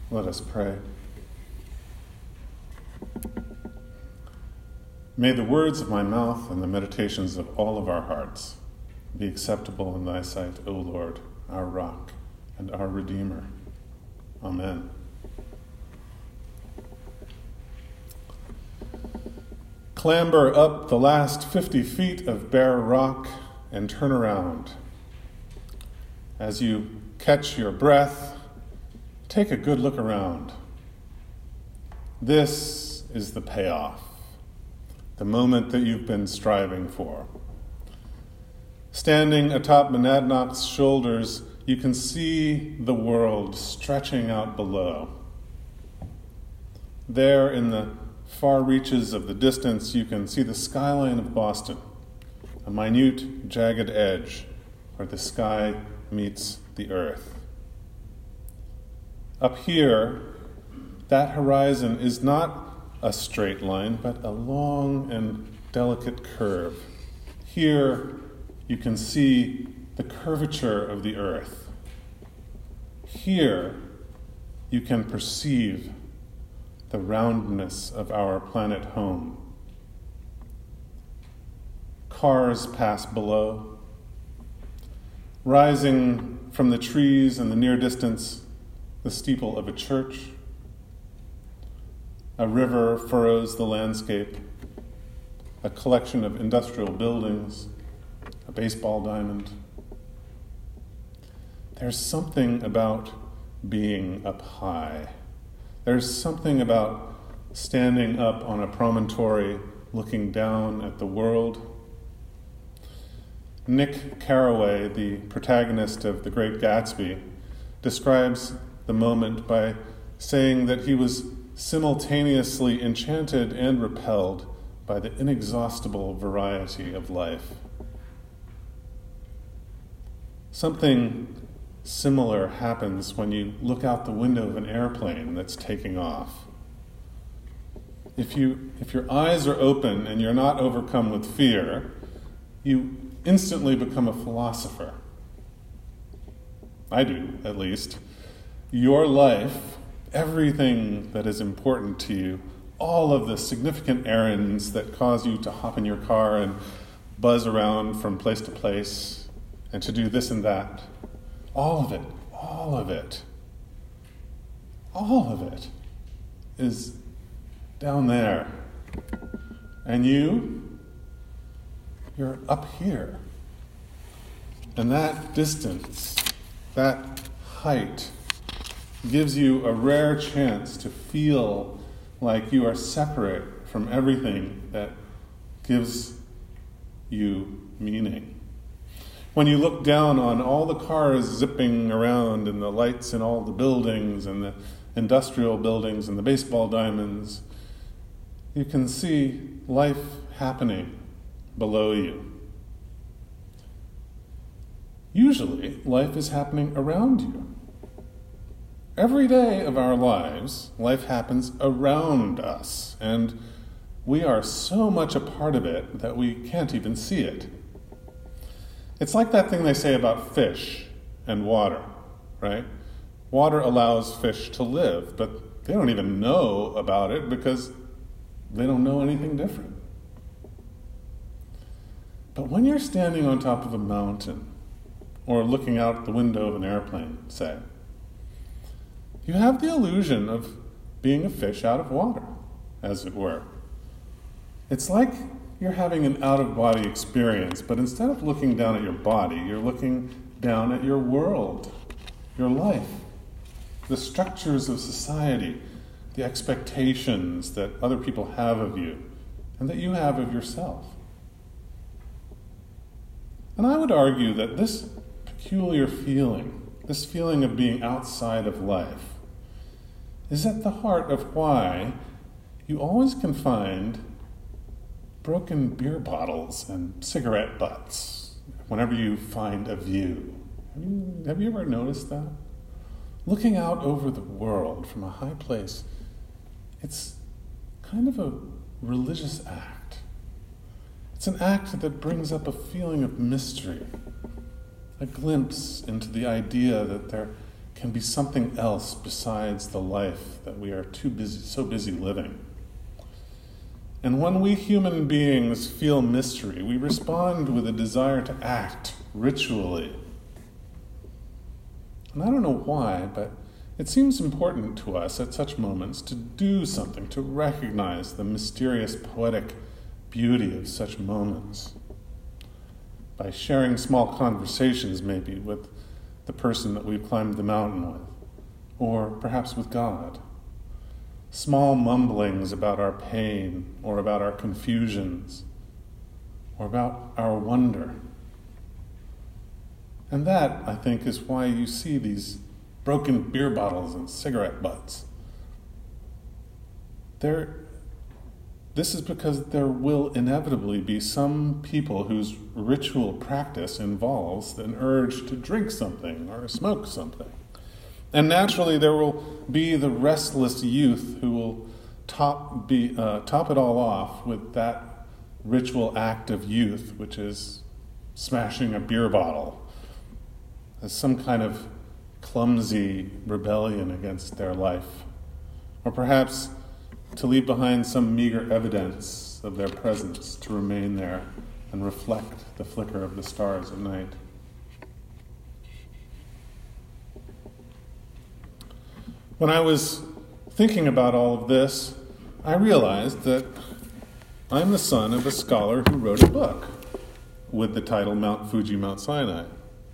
Let us pray. May the words of my mouth and the meditations of all of our hearts be acceptable in thy sight, O Lord, our rock and our Redeemer. Amen. Clamber up the last 50 feet of bare rock and turn around. As you catch your breath, take a good look around. This is the payoff, the moment that you've been striving for. Standing atop Monadnock's shoulders, you can see the world stretching out below. There in the far reaches of the distance, you can see the skyline of Boston, a minute, jagged edge where the sky meets the earth. Up here, that horizon is not a straight line, but a long and delicate curve. Here, you can see the curvature of the earth. Here, you can perceive the roundness of our planet home. Cars pass below. Rising from the trees in the near distance, the steeple of a church. A river furrows the landscape. A collection of industrial buildings. A baseball diamond. There's something about being up high. There's something about standing up on a promontory, looking down at the world. Nick Carraway, the protagonist of The Great Gatsby, describes the moment by saying that he was simultaneously enchanted and repelled by the inexhaustible variety of life. Something similar happens when you look out the window of an airplane that's taking off. If your eyes are open and you're not overcome with fear, you instantly become a philosopher. I do, at least. Your life, everything that is important to you, all of the significant errands that cause you to hop in your car and buzz around from place to place and to do this and that, all of it is down there. And you're up here. And that distance, that height, gives you a rare chance to feel like you are separate from everything that gives you meaning. When you look down on all the cars zipping around and the lights in all the buildings and the industrial buildings and the baseball diamonds, you can see life happening below you. Usually, life is happening around you. Every day of our lives, life happens around us, and we are so much a part of it that we can't even see it. It's like that thing they say about fish and water, right? Water allows fish to live, but they don't even know about it because they don't know anything different. But when you're standing on top of a mountain or looking out the window of an airplane, say, you have the illusion of being a fish out of water, as it were. It's like you're having an out-of-body experience, but instead of looking down at your body, you're looking down at your world, your life, the structures of society, the expectations that other people have of you, and that you have of yourself. And I would argue that this peculiar feeling, this feeling of being outside of life, is at the heart of why you always can find broken beer bottles and cigarette butts whenever you find a view. Have you ever noticed that? Looking out over the world from a high place, it's kind of a religious act. It's an act that brings up a feeling of mystery, a glimpse into the idea that there can be something else besides the life that we are so busy living. And when we human beings feel mystery, we respond with a desire to act ritually. And I don't know why, but it seems important to us at such moments to do something, to recognize the mysterious, poetic beauty of such moments. By sharing small conversations, maybe, with the person that we've climbed the mountain with, or perhaps with God. Small mumblings about our pain, or about our confusions, or about our wonder. And that, I think, is why you see these broken beer bottles and cigarette butts. This is because there will inevitably be some people whose ritual practice involves an urge to drink something or smoke something. And naturally there will be the restless youth who will top it all off with that ritual act of youth, which is smashing a beer bottle as some kind of clumsy rebellion against their life. Or perhaps to leave behind some meager evidence of their presence to remain there and reflect the flicker of the stars at night. When I was thinking about all of this, I realized that I'm the son of a scholar who wrote a book with the title Mount Fuji, Mount Sinai.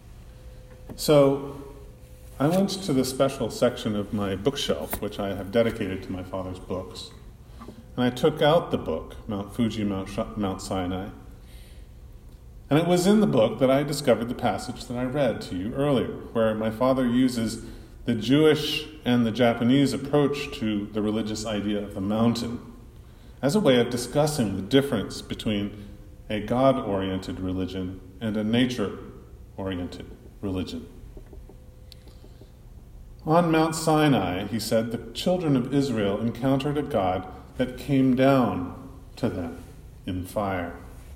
So I went to the special section of my bookshelf, which I have dedicated to my father's books, and I took out the book, Mount Fuji, Mount Sinai, and it was in the book that I discovered the passage that I read to you earlier, where my father uses the Jewish and the Japanese approach to the religious idea of the mountain as a way of discussing the difference between a God-oriented religion and a nature-oriented religion. On Mount Sinai, he said, the children of Israel encountered a God that came down to them in fire.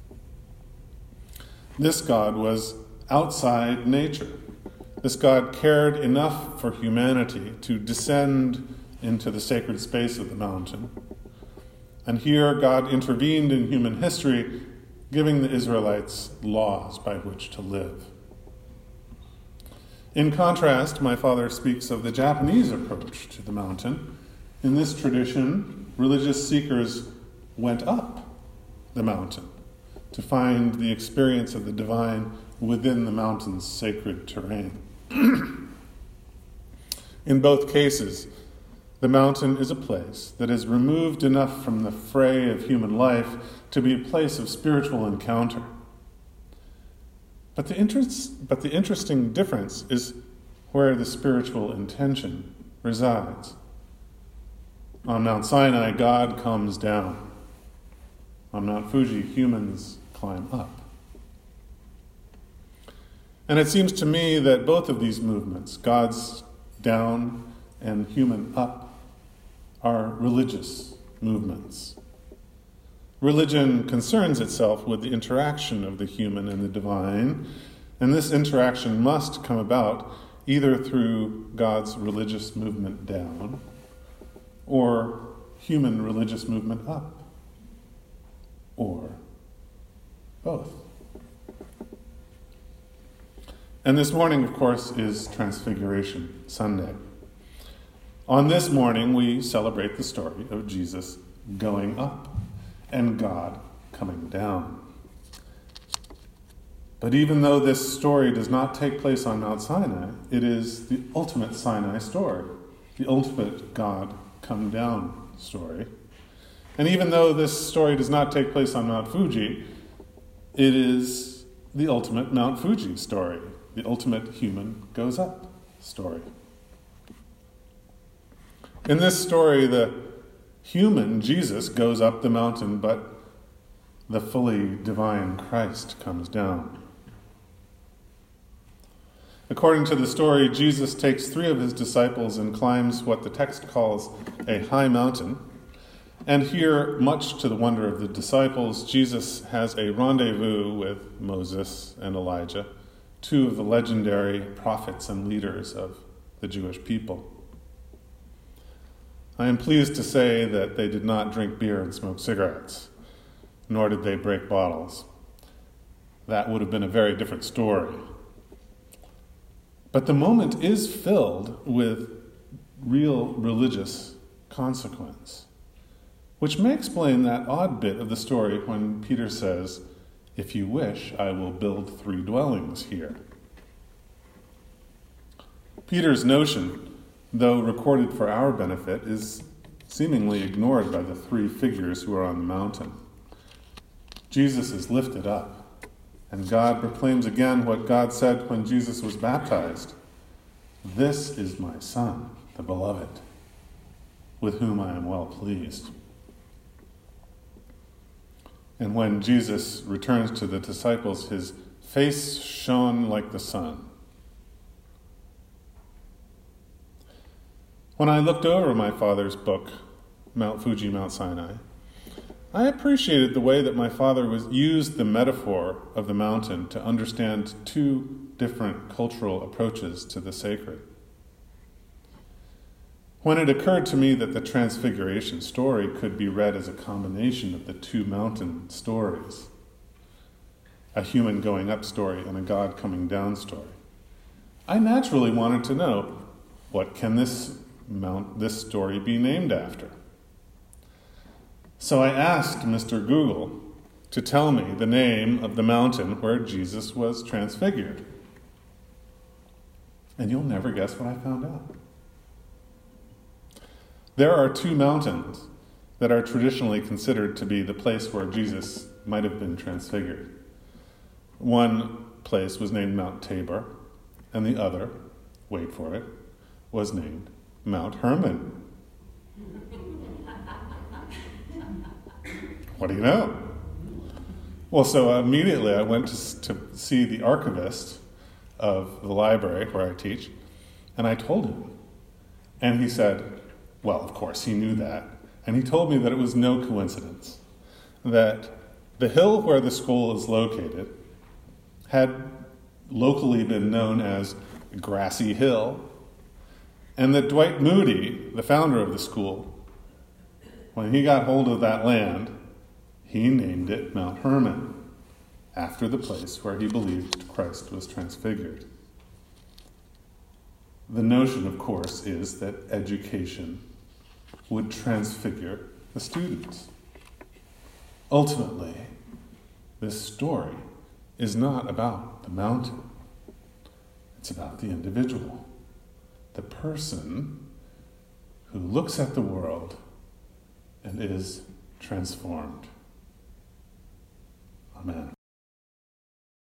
This God was outside nature. This God cared enough for humanity to descend into the sacred space of the mountain. And here God intervened in human history, giving the Israelites laws by which to live. In contrast, my father speaks of the Japanese approach to the mountain. In this tradition, religious seekers went up the mountain to find the experience of the divine within the mountain's sacred terrain. In both cases, the mountain is a place that is removed enough from the fray of human life to be a place of spiritual encounter. But the interesting difference is where the spiritual intention resides. On Mount Sinai, God comes down. On Mount Fuji, humans climb up. And it seems to me that both of these movements, God's down and human up, are religious movements. Religion concerns itself with the interaction of the human and the divine, and this interaction must come about either through God's religious movement down or human religious movement up, or both. And this morning, of course, is Transfiguration Sunday. On this morning, we celebrate the story of Jesus going up and God coming down. But even though this story does not take place on Mount Sinai, it is the ultimate Sinai story, the ultimate God come down story. And even though this story does not take place on Mount Fuji, it is the ultimate Mount Fuji story, the ultimate human goes up story. In this story, the human, Jesus, goes up the mountain, but the fully divine Christ comes down. According to the story, Jesus takes 3 of his disciples and climbs what the text calls a high mountain. And here, much to the wonder of the disciples, Jesus has a rendezvous with Moses and Elijah, 2 of the legendary prophets and leaders of the Jewish people. I am pleased to say that they did not drink beer and smoke cigarettes, nor did they break bottles. That would have been a very different story. But the moment is filled with real religious consequence, which may explain that odd bit of the story when Peter says, "If you wish, I will build 3 dwellings here." Peter's notion, though recorded for our benefit, is seemingly ignored by the 3 figures who are on the mountain. Jesus is lifted up, and God proclaims again what God said when Jesus was baptized. "This is my Son, the beloved, with whom I am well pleased." And when Jesus returns to the disciples, his face shone like the sun. When I looked over my father's book, Mount Fuji, Mount Sinai, I appreciated the way that my father used the metaphor of the mountain to understand 2 different cultural approaches to the sacred. When it occurred to me that the Transfiguration story could be read as a combination of the 2 mountain stories, a human going up story and a God coming down story, I naturally wanted to know, what can this story be named after? So I asked Mr. Google to tell me the name of the mountain where Jesus was transfigured. And you'll never guess what I found out. There are 2 mountains that are traditionally considered to be the place where Jesus might have been transfigured. One place was named Mount Tabor, and the other, wait for it, was named Mount Hermon. What do you know? Well, so immediately I went to see the archivist of the library where I teach, and I told him. And he said, well, of course, he knew that. And he told me that it was no coincidence that the hill where the school is located had locally been known as Grassy Hill, and that Dwight Moody, the founder of the school, when he got hold of that land, he named it Mount Hermon, after the place where he believed Christ was transfigured. The notion, of course, is that education would transfigure the students. Ultimately, this story is not about the mountain. It's about the individual, the person who looks at the world and is transformed.